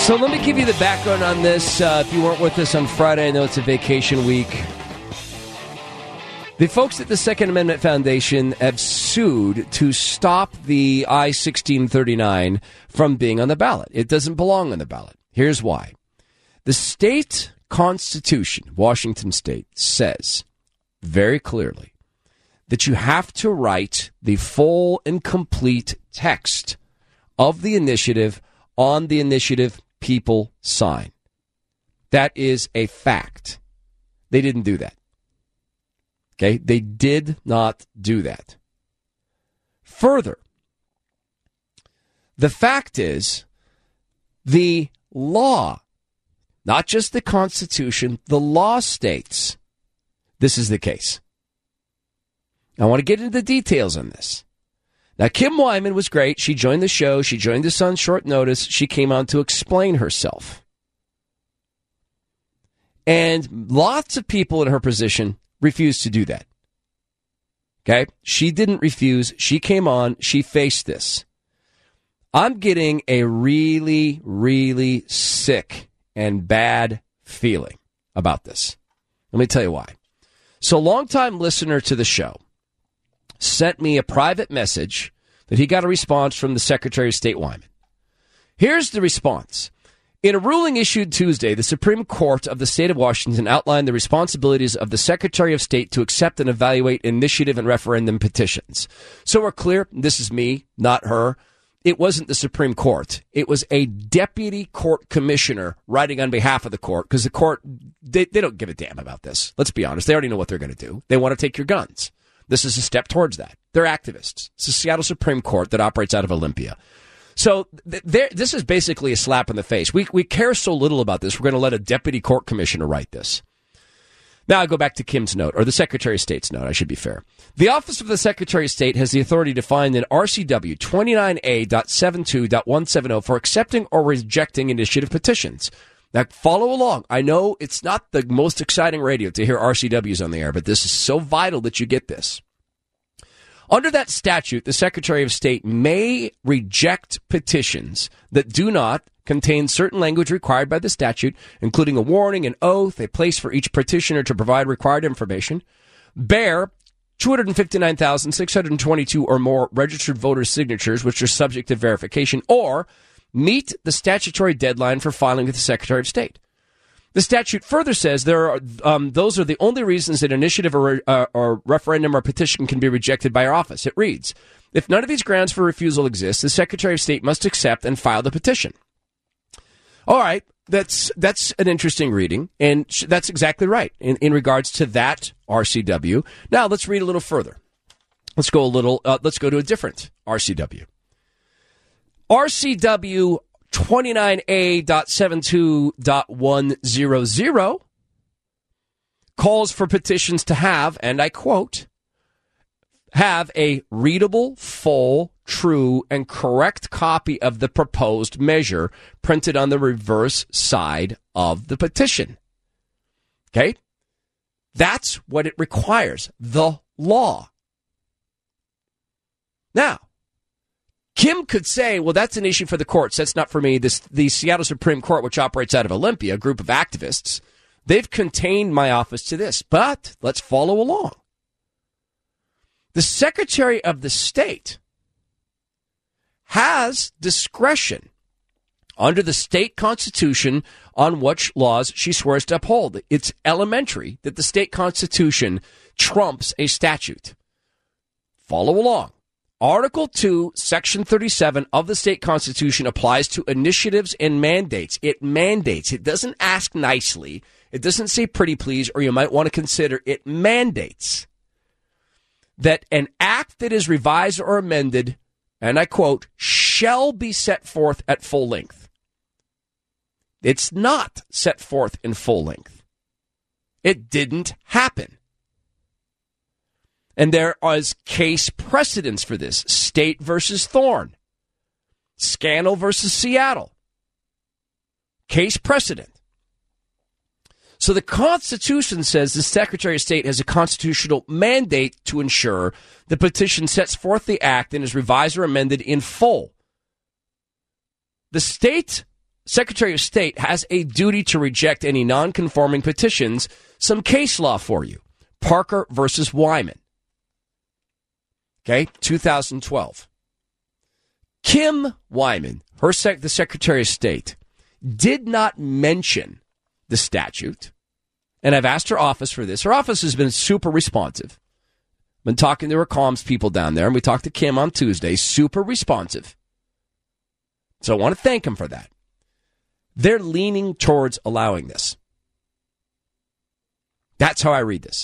So let me give you the background on this. If you weren't with us on Friday, I know it's a vacation week. The folks at the Second Amendment Foundation have sued to stop the I-1639 from being on the ballot. It doesn't belong on the ballot. Here's why. The state constitution, Washington State, says very clearly that you have to write the full and complete text of the initiative on the initiative people sign. That is a fact. They didn't do that. Okay? They did not do that. Further, the fact is the law, not just the Constitution, the law states this is the case. I want to get into the details on this. Now, Kim Wyman was great. She joined the show. She joined us on short notice. She came on to explain herself. And lots of people in her position refused to do that. Okay? She didn't refuse. She came on. She faced this. I'm getting a really, really sick and bad feeling about this. Let me tell you why. So, longtime listener to the show sent me a private message that he got a response from the Secretary of State Wyman. Here's the response. In a ruling issued Tuesday, the Supreme Court of the state of Washington outlined the responsibilities of the Secretary of State to accept and evaluate initiative and referendum petitions. So we're clear, this is me, not her. It wasn't the Supreme Court. It was a deputy court commissioner writing on behalf of the court, because the court, they don't give a damn about this. Let's be honest. They already know what they're going to do. They want to take your guns. This is a step towards that. They're activists. It's the Seattle Supreme Court that operates out of Olympia. So this is basically a slap in the face. We care so little about this, we're going to let a deputy court commissioner write this. Now I go back to Kim's note, or the Secretary of State's note, I should be fair. The Office of the Secretary of State has the authority to find an RCW 29A.72.170 for accepting or rejecting initiative petitions. Now, follow along. I know it's not the most exciting radio to hear RCWs on the air, but this is so vital that you get this. Under that statute, the Secretary of State may reject petitions that do not contain certain language required by the statute, including a warning, an oath, a place for each petitioner to provide required information, bear 259,622 or more registered voter signatures, which are subject to verification, or meet the statutory deadline for filing with the Secretary of State. The statute further says those are the only reasons that initiative or referendum or petition can be rejected by our office. It reads, if none of these grounds for refusal exist, the Secretary of State must accept and file the petition. All right, that's an interesting reading, and that's exactly right in regards to that RCW. Now let's read a little further. Let's go to a different RCW. RCW 29A.72.100 calls for petitions to have, and I quote, have a readable, full, true, and correct copy of the proposed measure printed on the reverse side of the petition. Okay? That's what it requires, the law. Now, Kim could say, well, that's an issue for the courts. That's not for me. The Seattle Supreme Court, which operates out of Olympia, a group of activists, they've contained my office to this. But let's follow along. The Secretary of the State has discretion under the state constitution on which laws she swears to uphold. It's elementary that the state constitution trumps a statute. Follow along. Article 2, Section 37 of the state constitution applies to initiatives and mandates. It mandates. It doesn't ask nicely. It doesn't say pretty please, or you might want to consider it mandates that an act that is revised or amended, and I quote, shall be set forth at full length. It's not set forth in full length. It didn't happen. And there is case precedence for this. State versus Thorne. Scannell versus Seattle. Case precedent. So the Constitution says the Secretary of State has a constitutional mandate to ensure the petition sets forth the act and is revised or amended in full. The state Secretary of State has a duty to reject any non-conforming petitions. Some case law for you. Parker versus Wyman. Okay, 2012. Kim Wyman, the Secretary of State, did not mention the statute. And I've asked her office for this. Her office has been super responsive. Been talking to her comms people down there, and we talked to Kim on Tuesday. Super responsive. So I want to thank them for that. They're leaning towards allowing this. That's how I read this.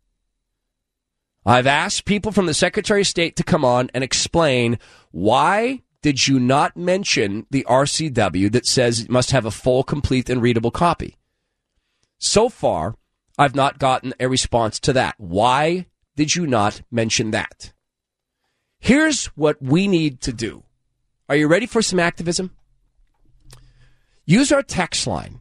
I've asked people from the Secretary of State to come on and explain, why did you not mention the RCW that says it must have a full, complete, and readable copy? So far, I've not gotten a response to that. Why did you not mention that? Here's what we need to do. Are you ready for some activism? Use our text line,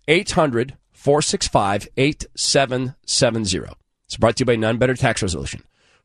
800-465-8770. It's brought to you by None Better Tax Resolution.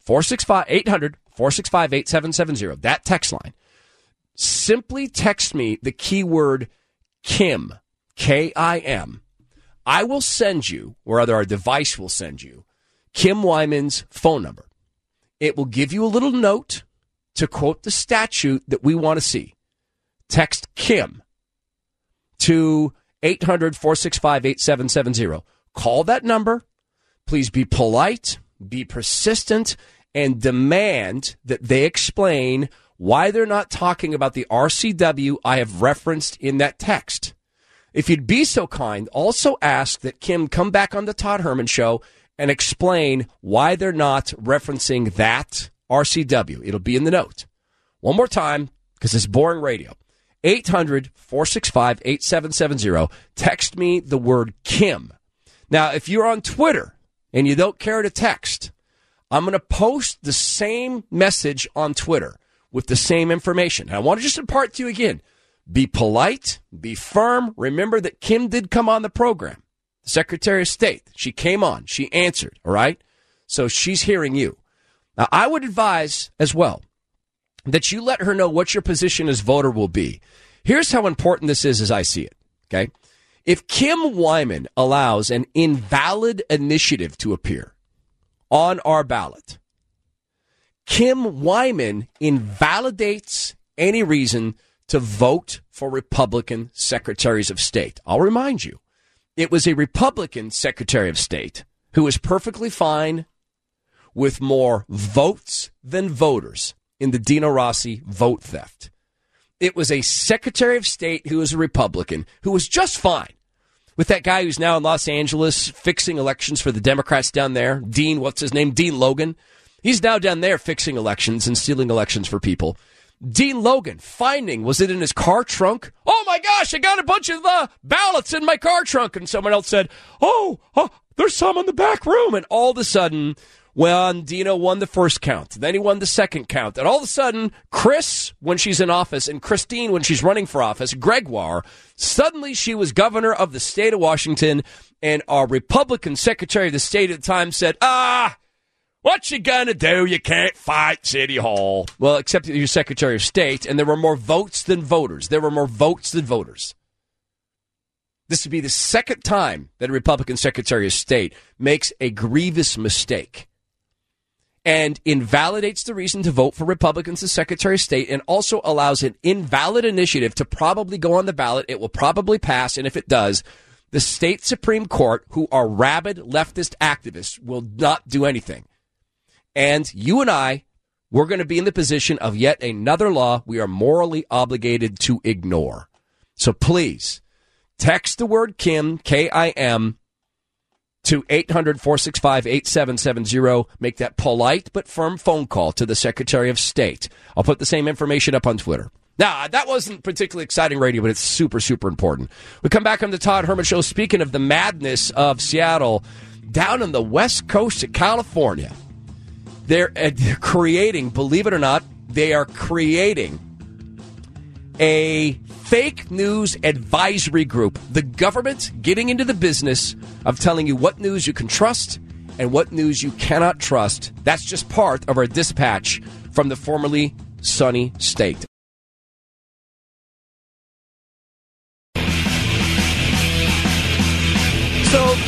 800-465-8770. That text line. Simply text me the keyword Kim, K-I-M. I will send you, or rather our device will send you, Kim Wyman's phone number. It will give you a little note to quote the statute that we want to see. Text Kim to 800-465-8770. Call that number. Please be polite, be persistent, and demand that they explain why they're not talking about the RCW I have referenced in that text. If you'd be so kind, also ask that Kim come back on the Todd Herman Show and explain why they're not referencing that RCW. It'll be in the note. One more time, because it's boring radio. 800-465-8770. Text me the word Kim. Now, if you're on Twitter and you don't care to text, I'm going to post the same message on Twitter with the same information. And I want to just impart to you again. Be polite, be firm. Remember that Kim did come on the program. The Secretary of State. She came on. She answered, all right? So she's hearing you. Now, I would advise as well that you let her know what your position as voter will be. Here's how important this is as I see it, okay? If Kim Wyman allows an invalid initiative to appear on our ballot, Kim Wyman invalidates any reason to vote for Republican secretaries of state. I'll remind you, it was a Republican Secretary of State who was perfectly fine with more votes than voters in the Dino Rossi vote theft. It was a Secretary of State who was a Republican who was just fine with that guy who's now in Los Angeles fixing elections for the Democrats down there. Dean Logan. He's now down there fixing elections and stealing elections for people. Dean Logan, was it in his car trunk? Oh my gosh, I got a bunch of ballots in my car trunk. And someone else said, oh, there's some in the back room. And all of a sudden, Dino won the first count. Then he won the second count. And all of a sudden, Chris, when she's in office, and Christine, when she's running for office, Gregoire, suddenly she was governor of the state of Washington. And our Republican Secretary of the State at the time said, what you gonna do? You can't fight City Hall. Well, except you're Secretary of State, and there were more votes than voters. This would be the second time that a Republican Secretary of State makes a grievous mistake and invalidates the reason to vote for Republicans as Secretary of State and also allows an invalid initiative to probably go on the ballot. It will probably pass, and if it does, the state Supreme Court, who are rabid leftist activists, will not do anything. And you and I, we're going to be in the position of yet another law we are morally obligated to ignore. So please, text the word Kim, K-I-M, to 800-465-8770. Make that polite but firm phone call to the Secretary of State. I'll put the same information up on Twitter. Now, that wasn't particularly exciting radio, but it's super, super important. We come back on the Todd Herman Show. Speaking of the madness of Seattle, down on the west coast of California, they're creating, believe it or not, they are creating a fake news advisory group. The government getting into the business of telling you what news you can trust and what news you cannot trust. That's just part of our dispatch from the formerly sunny state.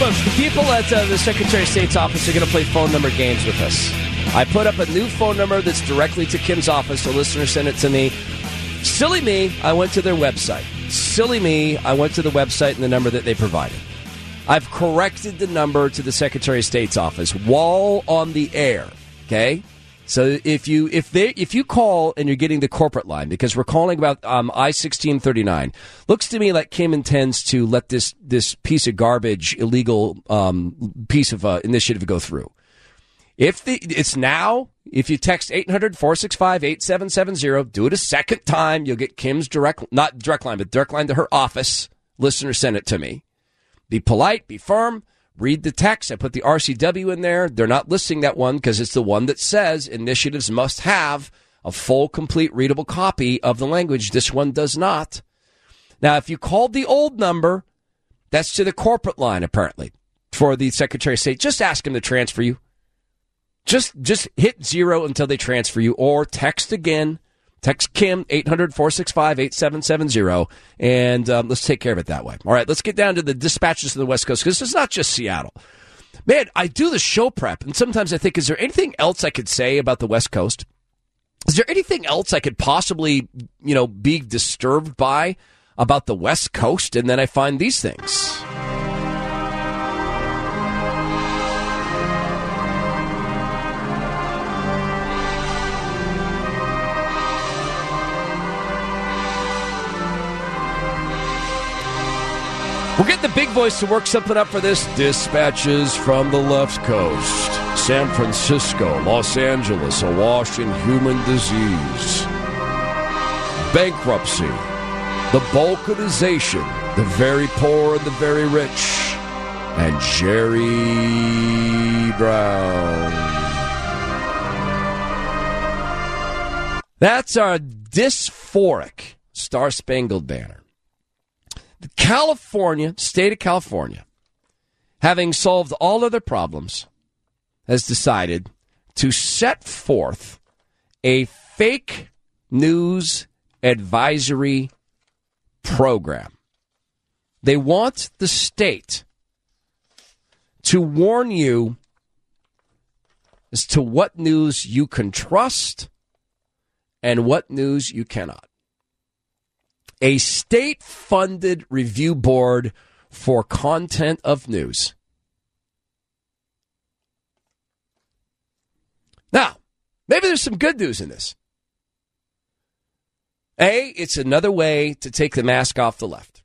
Look, people at the Secretary of State's office are going to play phone number games with us. I put up a new phone number that's directly to Kim's office. A listener sent it to me. Silly me, I went to their website. Silly me, I went to the website and the number that they provided. I've corrected the number to the Secretary of State's office while on the air, okay? So if you call and you're getting the corporate line, because we're calling about I-1639, looks to me like Kim intends to let this piece of garbage, illegal piece of initiative go through. If you text 800-465-8770, do it a second time, you'll get Kim's direct line to her office. Listener sent it to me. Be polite, be firm. Read the text. I put the RCW in there. They're not listing that one because it's the one that says initiatives must have a full, complete, readable copy of the language. This one does not. Now, if you called the old number, that's to the corporate line, apparently, for the Secretary of State. Just ask him to transfer you. Just hit 0 until they transfer you, or text again. Text Kim, 800-465-8770, and let's take care of it that way. All right, let's get down to the dispatches of the West Coast, because it's not just Seattle. Man, I do the show prep, and sometimes I think, is there anything else I could say about the West Coast? Is there anything else I could possibly, be disturbed by about the West Coast? And then I find these things. We'll get the big voice to work something up for this. Dispatches from the left coast. San Francisco, Los Angeles, awash in human disease. Bankruptcy. The balkanization. The very poor and the very rich. And Jerry Brown. That's our dysphoric Star-Spangled Banner. The state of California, having solved all other problems, has decided to set forth a fake news advisory program. They want the state to warn you as to what news you can trust and what news you cannot. A state-funded review board for content of news. Now, maybe there's some good news in this. A, it's another way to take the mask off the left.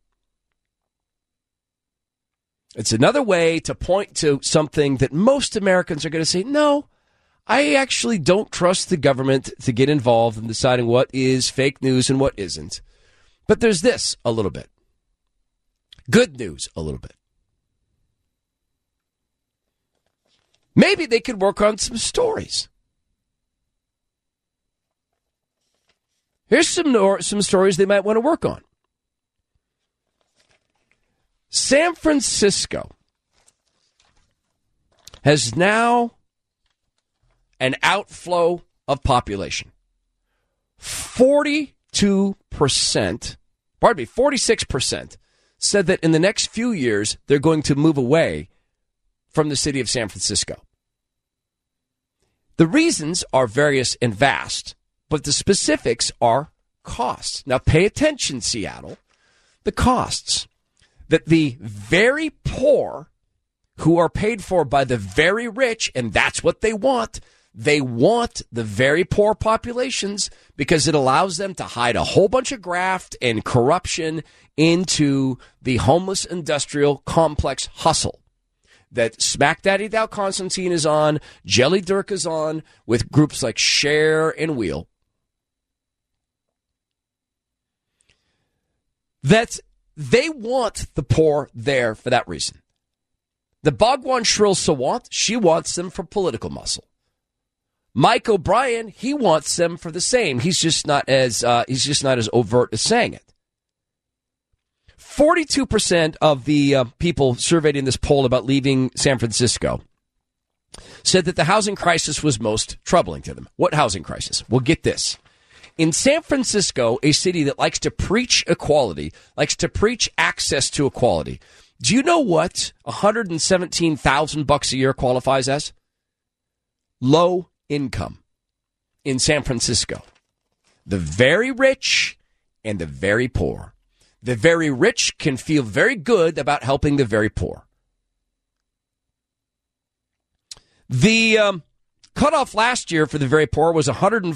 It's another way to point to something that most Americans are going to say, no, I actually don't trust the government to get involved in deciding what is fake news and what isn't. But there's this a little bit. Good news a little bit. Maybe they could work on some stories. Here's some stories they might want to work on. San Francisco has now an outflow of population. 46% said that in the next few years, they're going to move away from the city of San Francisco. The reasons are various and vast, but the specifics are costs. Now, pay attention, Seattle. The costs that the very poor, who are paid for by the very rich, and that's what they want. They want the very poor populations because it allows them to hide a whole bunch of graft and corruption into the homeless industrial complex hustle that Smack Daddy Thou Constantine is on, Jelly Dirk is on, with groups like Share and Wheel. That they want the poor there for that reason. The Bhagwan Shrill Sawant, she wants them for political muscle. Mike O'Brien, he wants them for the same. He's just not as overt as saying it. 42% of the people surveyed in this poll about leaving San Francisco said that the housing crisis was most troubling to them. What housing crisis? Well, get this. In San Francisco, a city that likes to preach equality, likes to preach access to equality, Do you know what $117,000 a year qualifies as? Low income in San Francisco. The very rich and the very poor. The very rich can feel very good about helping the very poor. The cutoff last year for the very poor was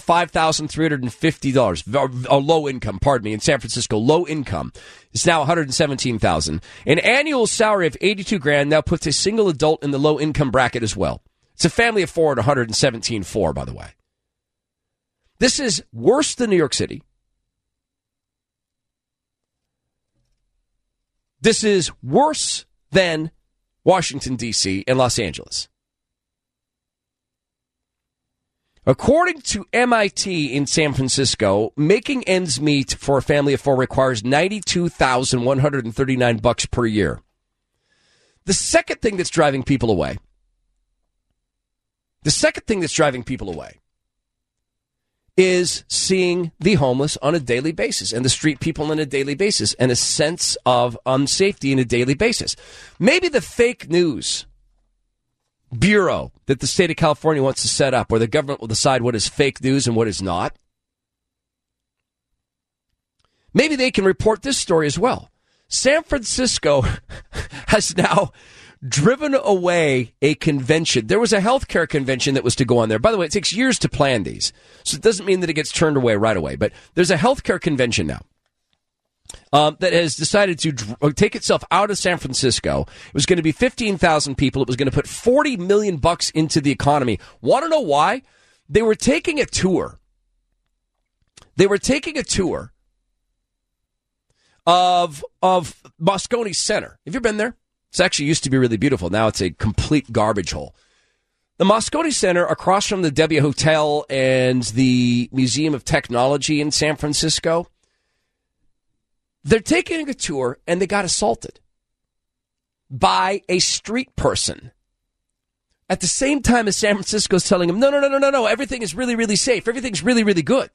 $105,350. A low income, in San Francisco. Low income is now $117,000. An annual salary of $82,000 now puts a single adult in the low income bracket as well. It's a family of four at $117,400, by the way. This is worse than New York City. This is worse than Washington, D.C. and Los Angeles. According to MIT in San Francisco, making ends meet for a family of four requires $92,139 per year. The second thing that's driving people away is seeing the homeless on a daily basis and the street people on a daily basis and a sense of unsafety on a daily basis. Maybe the fake news bureau that the state of California wants to set up, where the government will decide what is fake news and what is not. Maybe they can report this story as well. San Francisco has now driven away a convention. There was a healthcare convention that was to go on there. By the way, it takes years to plan these, so it doesn't mean that it gets turned away right away. But there's a healthcare convention now that has decided to take itself out of San Francisco. It was going to be 15,000 people. It was going to put $40 million into the economy. Want to know why? They were taking a tour. Of Moscone Center. Have you been there? It actually used to be really beautiful. Now it's a complete garbage hole. The Moscone Center, across from the W Hotel and the Museum of Technology in San Francisco, they're taking a tour and they got assaulted by a street person. At the same time as San Francisco's telling them, no, everything is really, really safe. Everything's really, really good.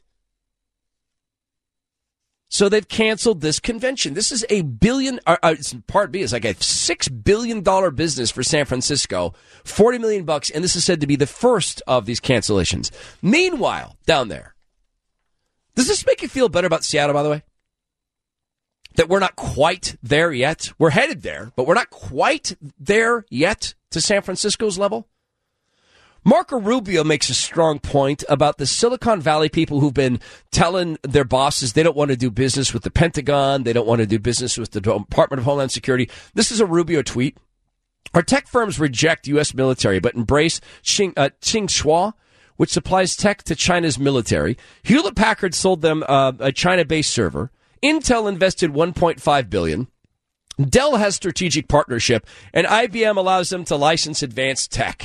So they've canceled this convention. This is it's like a $6 billion business for San Francisco, $40 million, and this is said to be the first of these cancellations. Meanwhile, down there, does this make you feel better about Seattle, by the way? That we're not quite there yet? We're headed there, but we're not quite there yet to San Francisco's level? Marco Rubio makes a strong point about the Silicon Valley people who've been telling their bosses they don't want to do business with the Pentagon, they don't want to do business with the Department of Homeland Security. This is a Rubio tweet. Our tech firms reject U.S. military but embrace Tsinghua, which supplies tech to China's military. Hewlett-Packard sold them a China-based server. Intel invested $1.5 billion. Dell has strategic partnership, and IBM allows them to license advanced tech.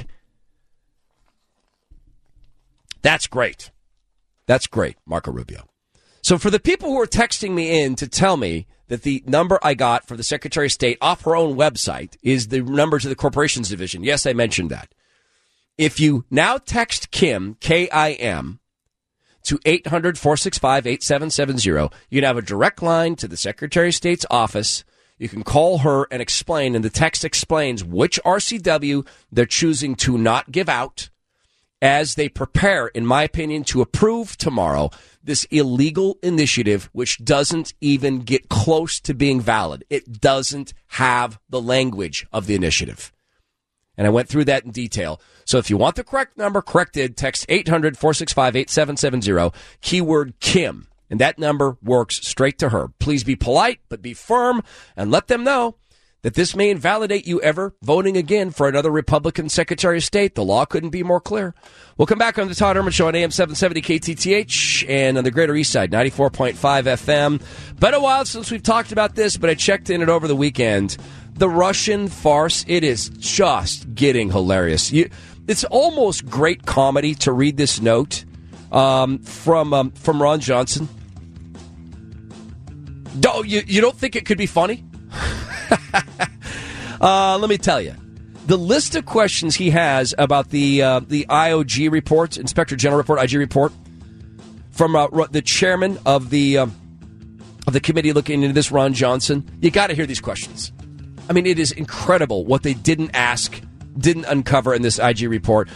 That's great. That's great, Marco Rubio. So for the people who are texting me in to tell me that the number I got for the Secretary of State off her own website is the number to the Corporations Division, yes, I mentioned that. If you now text Kim, K-I-M, to 800-465-8770, you can have a direct line to the Secretary of State's office. You can call her and explain, and the text explains which RCW they're choosing to not give out as they prepare, in my opinion, to approve tomorrow this illegal initiative, which doesn't even get close to being valid. It doesn't have the language of the initiative. And I went through that in detail. So if you want the correct number corrected, text 800-465-8770, keyword Kim. And that number works straight to her. Please be polite, but be firm, and let them know that this may invalidate you ever voting again for another Republican Secretary of State. The law couldn't be more clear. We'll come back on the Todd Herman Show on AM 770 KTTH and on the Greater East Side, 94.5 FM. Been a while since we've talked about this, but I checked in it over the weekend. The Russian farce, it is just getting hilarious. It's almost great comedy to read this note from Ron Johnson. You don't think it could be funny? Let me tell you. The list of questions he has about the IOG report, Inspector General report, IG report, from the chairman of the committee looking into this, Ron Johnson. You got to hear these questions. I mean, it is incredible what they didn't ask, didn't uncover in this IG report.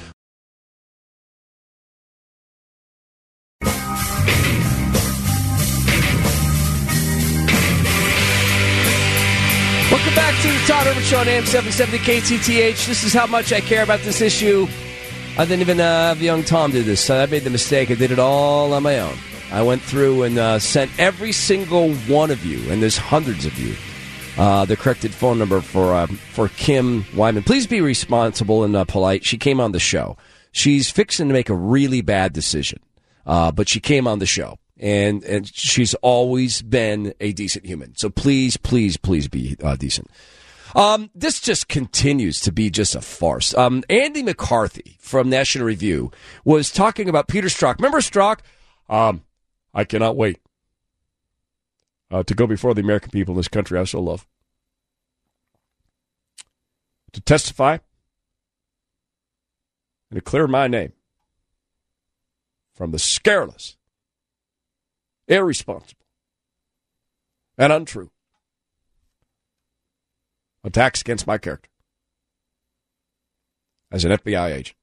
Welcome back to the Todd Herman Show on AM 770 KTTH. This is how much I care about this issue. I didn't even have young Tom do this. I made the mistake. I did it all on my own. I went through and sent every single one of you, and there's hundreds of you, the corrected phone number for Kim Wyman. Please be responsible and polite. She came on the show. She's fixing to make a really bad decision, but she came on the show. And she's always been a decent human. So please, please, please be decent. This just continues to be just a farce. Andy McCarthy from National Review was talking about Peter Strzok. Remember Strzok? I cannot wait to go before the American people in this country I so love, to testify and to clear my name from the scurrilous, irresponsible, and untrue attacks against my character as an FBI agent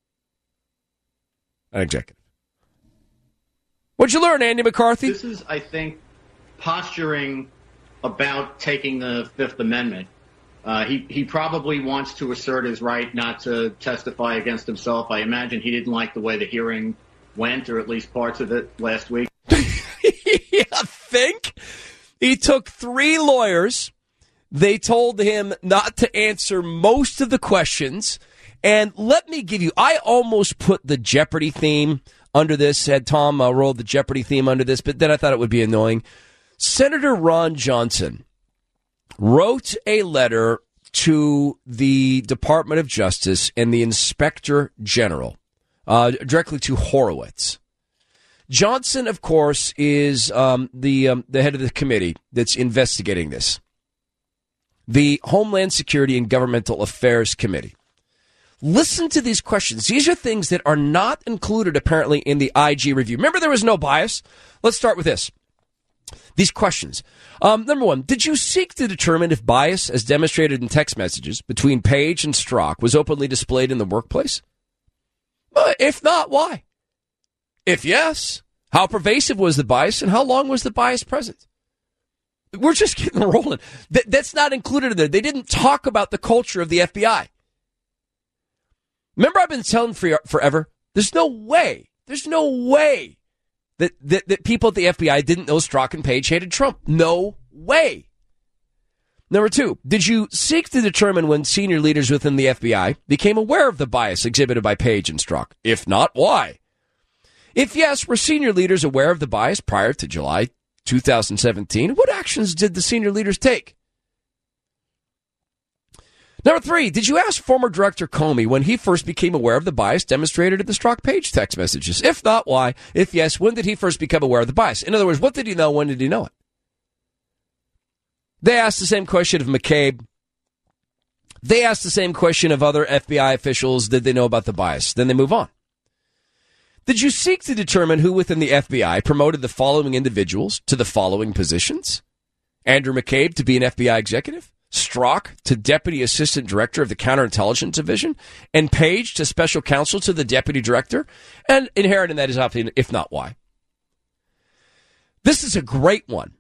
and executive. What'd you learn, Andy McCarthy? This is, I think, posturing about taking the Fifth Amendment. He probably wants to assert his right not to testify against himself. I imagine he didn't like the way the hearing went, or at least parts of it last week. You think? He took 3 lawyers. They told him not to answer most of the questions. And let me give you, I almost put the Jeopardy theme under this, had Tom roll the Jeopardy theme under this, but then I thought it would be annoying. Senator Ron Johnson wrote a letter to the Department of Justice and the Inspector General, directly to Horowitz. Johnson, of course, is the head of the committee that's investigating this, the Homeland Security and Governmental Affairs Committee. Listen to these questions. These are things that are not included, apparently, in the IG review. Remember, there was no bias? Let's start with this. These questions. Number 1, did you seek to determine if bias, as demonstrated in text messages between Page and Strzok, was openly displayed in the workplace? If not, why? If yes, how pervasive was the bias and how long was the bias present? We're just getting rolling. That's not included in there. They didn't talk about the culture of the FBI. Remember, I've been telling forever, there's no way that people at the FBI didn't know Strzok and Page hated Trump. No way. Number 2, did you seek to determine when senior leaders within the FBI became aware of the bias exhibited by Page and Strzok? If not, why? If yes, were senior leaders aware of the bias prior to July 2017? What actions did the senior leaders take? Number 3, did you ask former Director Comey when he first became aware of the bias demonstrated in the Strzok-Page text messages? If not, why? If yes, when did he first become aware of the bias? In other words, what did he know? When did he know it? They asked the same question of McCabe. They asked the same question of other FBI officials. Did they know about the bias? Then they move on. Did you seek to determine who within the FBI promoted the following individuals to the following positions? Andrew McCabe to be an FBI executive, Strzok to Deputy Assistant Director of the Counterintelligence Division, and Page to Special Counsel to the Deputy Director? And inherent in that is often, if not, why? This is a great one.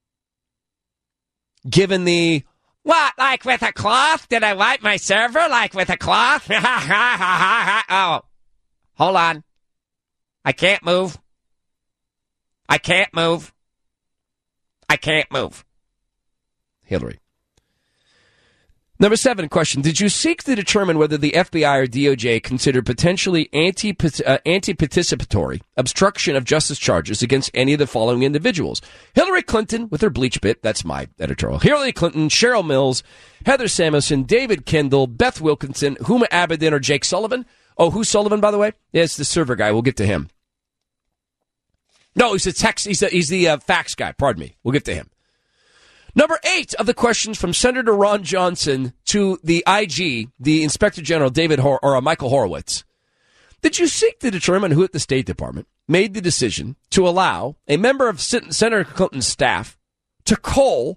Given the, what, like with a cloth? Did I wipe my server like with a cloth? Oh, hold on. I can't move. I can't move. I can't move. Hillary. Number 7 question. Did you seek to determine whether the FBI or DOJ considered potentially anti-participatory obstruction of justice charges against any of the following individuals? Hillary Clinton with her bleach bit. That's my editorial. Hillary Clinton, Cheryl Mills, Heather Samuelson, David Kendall, Beth Wilkinson, Huma Abedin, or Jake Sullivan. Oh, who's Sullivan, by the way? Yeah, it's the server guy. We'll get to him. No, he's the fax guy. Pardon me. We'll get to him. Number 8 of the questions from Senator Ron Johnson to the IG, the Inspector General Michael Horowitz. Did you seek to determine who at the State Department made the decision to allow a member of Senator Clinton's staff to cull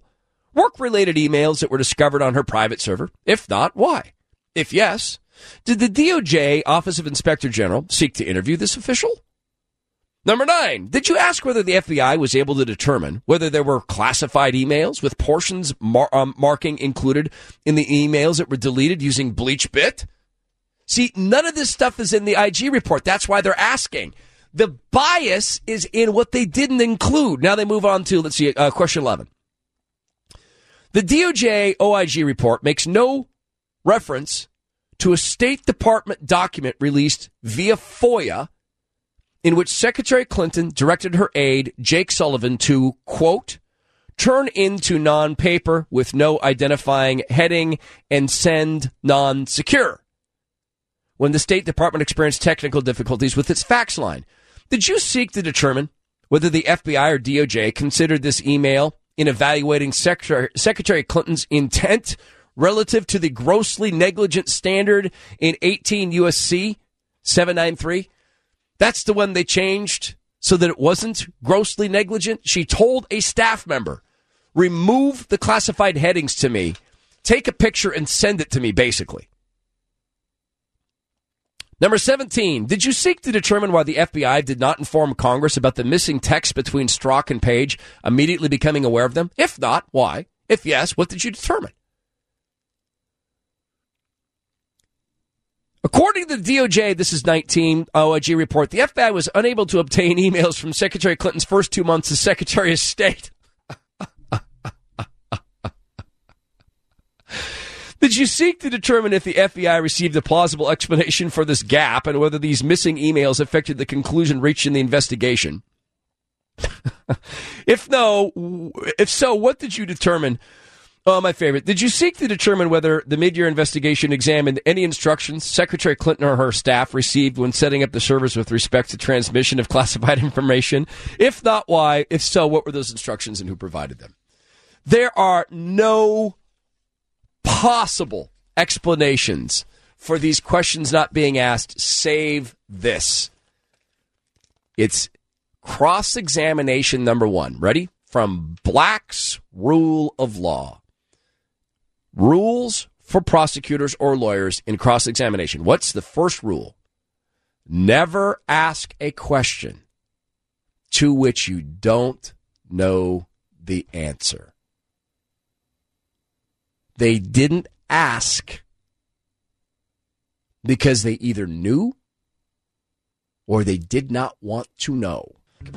Work-related emails that were discovered on her private server? If not, why? If yes, did the DOJ Office of Inspector General seek to interview this official? Number 9, did you ask whether the FBI was able to determine whether there were classified emails with portions marking included in the emails that were deleted using BleachBit? See, none of this stuff is in the IG report. That's why they're asking. The bias is in what they didn't include. Now they move on to, let's see, question 11. The DOJ OIG report makes no reference to a State Department document released via FOIA in which Secretary Clinton directed her aide, Jake Sullivan, to, quote, turn into non-paper with no identifying heading and send non-secure when the State Department experienced technical difficulties with its fax line. Did you seek to determine whether the FBI or DOJ considered this email in evaluating Secretary Clinton's intent relative to the grossly negligent standard in 18 U.S.C. 793? That's the one they changed so that it wasn't grossly negligent. She told a staff member, remove the classified headings to me, take a picture and send it to me, basically. Number 17, did you seek to determine why the FBI did not inform Congress about the missing text between Strzok and Page, immediately becoming aware of them? If not, why? If yes, what did you determine? According to the DOJ, this is 19, OIG report, the FBI was unable to obtain emails from Secretary Clinton's first 2 months as Secretary of State. Did you seek to determine if the FBI received a plausible explanation for this gap and whether these missing emails affected the conclusion reached in the investigation? If so, what did you determine? Oh, my favorite. Did you seek to determine whether the mid-year investigation examined any instructions Secretary Clinton or her staff received when setting up the servers with respect to transmission of classified information? If not, why? If so, what were those instructions and who provided them? There are no possible explanations for these questions not being asked, save this. It's cross-examination number 1. Ready? From Black's Rule of Law. Rules for prosecutors or lawyers in cross-examination. What's the first rule? Never ask a question to which you don't know the answer. They didn't ask because they either knew or they did not want to know.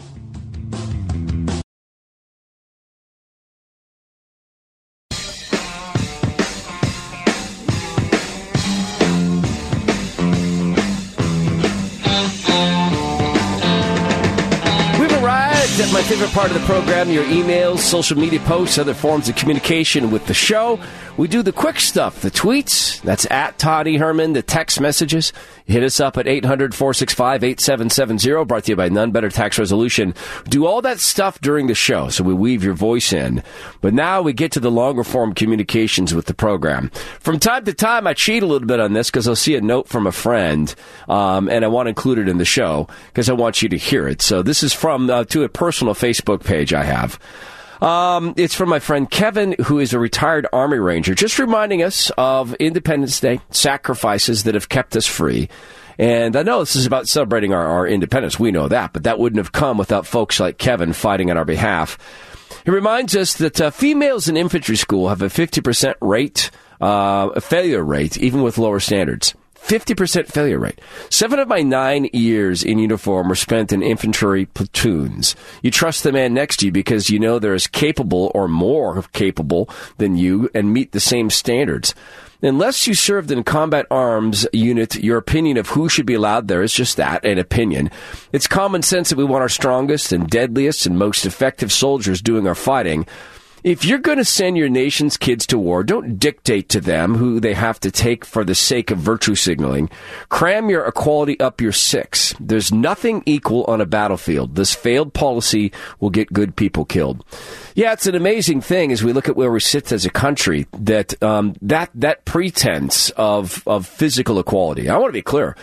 At my favorite part of the program, your emails, social media posts, other forms of communication with the show. We do the quick stuff, the tweets. That's at Todd E. Herman, the text messages. Hit us up at 800-465-8770, brought to you by None Better Tax Resolution. Do all that stuff during the show, so we weave your voice in. But now we get to the longer form communications with the program. From time to time, I cheat a little bit on this because I'll see a note from a friend, and I want to include it in the show because I want you to hear it. So this is from to a personal Facebook page I have. It's from my friend Kevin, who is a retired Army Ranger, just reminding us of Independence Day, sacrifices that have kept us free. And I know this is about celebrating our independence. We know that, but that wouldn't have come without folks like Kevin fighting on our behalf. He reminds us that females in infantry school have a 50% rate, a failure rate, even with lower standards. 50% failure rate. 7 of my 9 years in uniform were spent in infantry platoons. You trust the man next to you because you know they're as capable or more capable than you and meet the same standards. Unless you served in combat arms unit, your opinion of who should be allowed there is just that, an opinion. It's common sense that we want our strongest and deadliest and most effective soldiers doing our fighting. If you're going to send your nation's kids to war, don't dictate to them who they have to take for the sake of virtue signaling. Cram your equality up your six. There's nothing equal on a battlefield. This failed policy will get good people killed. Yeah, it's an amazing thing as we look at where we sit as a country, that that pretense of physical equality. I want to be clear.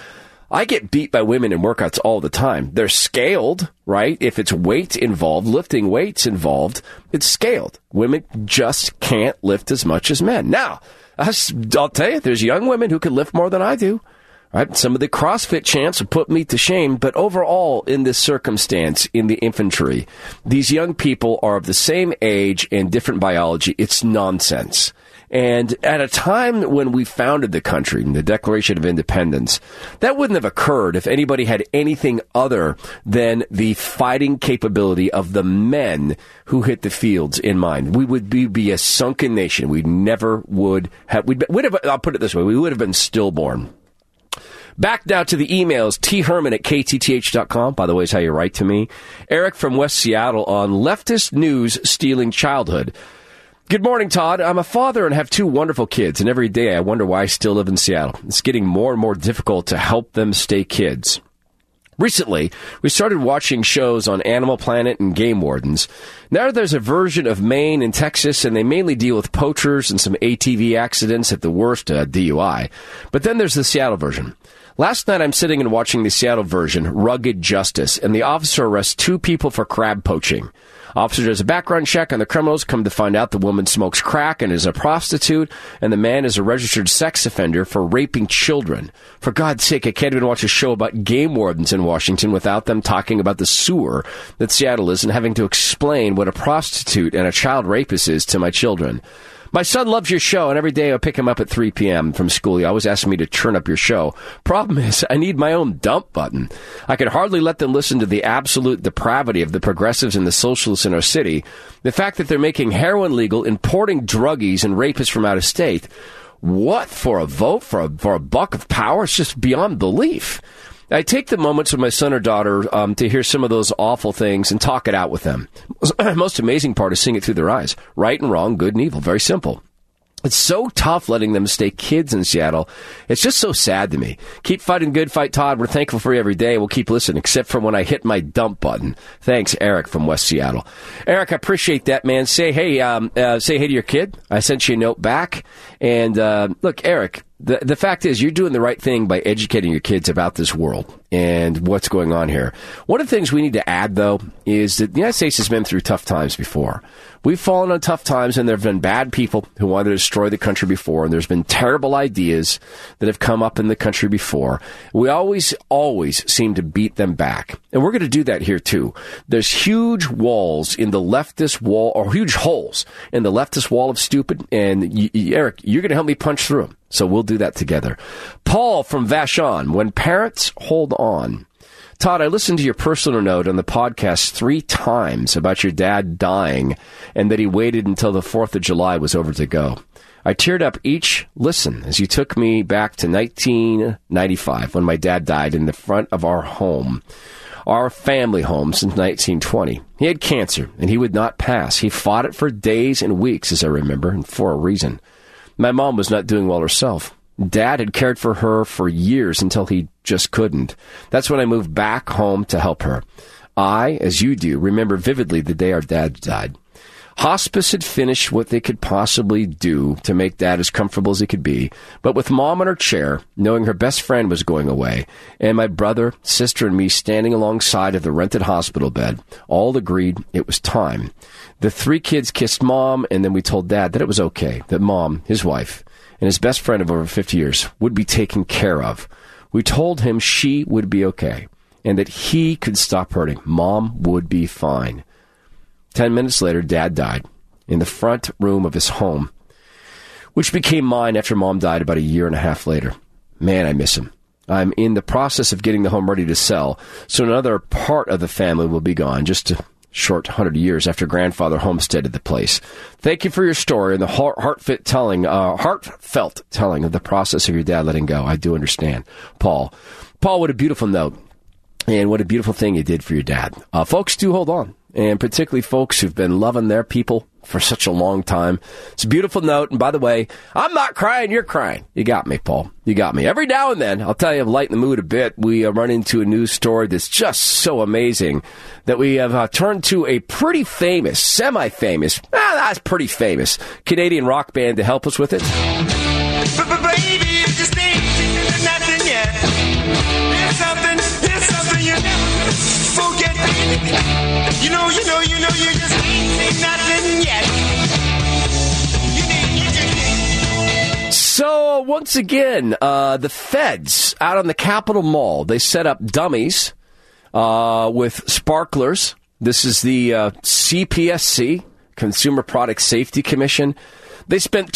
I get beat by women in workouts all the time. They're scaled, right? If it's weight involved, lifting weights involved, it's scaled. Women just can't lift as much as men. Now, I'll tell you, there's young women who can lift more than I do. Right? Some of the CrossFit chants would put me to shame, but overall, in this circumstance, in the infantry, these young people are of the same age and different biology. It's nonsense. And at a time when we founded the country, in the Declaration of Independence, that wouldn't have occurred if anybody had anything other than the fighting capability of the men who hit the fields in mind. We would be a sunken nation. We never would have, I'll put it this way, we would have been stillborn. Back now to the emails. therman@ktth.com, by the way, is how you write to me. Eric from West Seattle on leftist news stealing childhood. Good morning, Todd. I'm a father and have 2 wonderful kids, and every day I wonder why I still live in Seattle. It's getting more and more difficult to help them stay kids. Recently, we started watching shows on Animal Planet and Game Wardens. Now there's a version of Maine and Texas, and they mainly deal with poachers and some ATV accidents, at the worst, DUI. But then there's the Seattle version. Last night, I'm sitting and watching the Seattle version, Rugged Justice, and the officer arrests 2 people for crab poaching. Officer does a background check on the criminals, come to find out the woman smokes crack and is a prostitute, and the man is a registered sex offender for raping children. For God's sake, I can't even watch a show about game wardens in Washington without them talking about the sewer that Seattle is and having to explain what a prostitute and a child rapist is to my children. My son loves your show, and every day I pick him up at 3 p.m. from school. He always asks me to turn up your show. Problem is, I need my own dump button. I can hardly let them listen to the absolute depravity of the progressives and the socialists in our city. The fact that they're making heroin legal, importing druggies and rapists from out of state. What, for a vote, for a buck of power? It's just beyond belief. I take the moments with my son or daughter to hear some of those awful things and talk it out with them. Most amazing part is seeing it through their eyes. Right and wrong, good and evil. Very simple. It's so tough letting them stay kids in Seattle. It's just so sad to me. Keep fighting good fight, Todd. We're thankful for you every day. We'll keep listening, except for when I hit my dump button. Thanks, Eric from West Seattle. Eric, I appreciate that, man. Say hey to your kid. I sent you a note back. And look, Eric, the fact is you're doing the right thing by educating your kids about this world and what's going on here. One of the things we need to add, though, is that the United States has been through tough times before. We've fallen on tough times, and there have been bad people who wanted to destroy the country before, and there's been terrible ideas that have come up in the country before. We always seem to beat them back, and we're going to do that here, too. There's huge walls in the leftist wall, or huge holes in the leftist wall of stupid, and Eric, you're going to help me punch through them, so we'll do that together. Paul from Vashon, when parents hold on. Todd, I listened to your personal note on the podcast 3 times about your dad dying and that he waited until the 4th of July was over to go. I teared up each listen as you took me back to 1995 when my dad died in the front of our home, our family home since 1920. He had cancer and he would not pass. He fought it for days and weeks, as I remember, and for a reason. My mom was not doing well herself. Dad had cared for her for years until he just couldn't. That's when I moved back home to help her. I, as you do, remember vividly the day our dad died. Hospice had finished what they could possibly do to make Dad as comfortable as he could be, but with Mom in her chair, knowing her best friend was going away, and my brother, sister, and me standing alongside of the rented hospital bed, all agreed it was time. The 3 kids kissed Mom, and then we told Dad that it was okay, that Mom, his wife, and his best friend of over 50 years would be taken care of. We told him she would be okay and that he could stop hurting. Mom would be fine. 10 minutes later, Dad died in the front room of his home, which became mine after Mom died about 1.5 years later. Man, I miss him. I'm in the process of getting the home ready to sell, so another part of the family will be gone, just a short 100 years after grandfather homesteaded the place. Thank you for your story and the heartfelt telling of the process of your dad letting go. I do understand. Paul, what a beautiful note. And what a beautiful thing you did for your dad. Folks, do hold on. And particularly folks who've been loving their people for such a long time. It's a beautiful note. And by the way, I'm not crying, you're crying. You got me, Paul. You got me. Every now and then, I'll tell you, lighten the mood a bit, we run into a news story that's just so amazing that we have turned to a pretty famous, semi-famous, that's pretty famous, Canadian rock band to help us with it. Baby, if you stay, nothing yet. once again, the feds out on the Capitol Mall, they set up dummies with sparklers. This is the CPSC, Consumer Product Safety Commission. They spent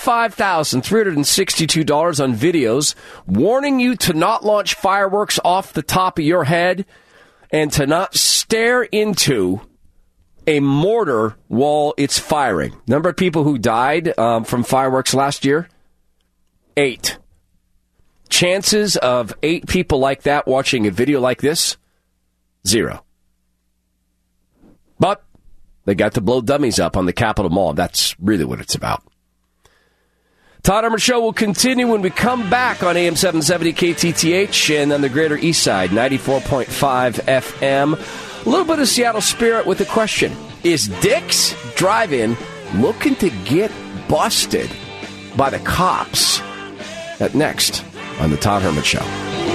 $25,362 on videos warning you to not launch fireworks off the top of your head and to not stare into a mortar while it's firing. Number of people who died from fireworks last year? 8. Chances of 8 people like that watching a video like this? 0. But they got to blow dummies up on the Capitol Mall. That's really what it's about. Todd Herman Show will continue when we come back on AM 770 KTTH and on the Greater East Side, 94.5 FM. A little bit of Seattle spirit with a question. Is Dick's Drive-In looking to get busted by the cops? That next on the Todd Herman Show.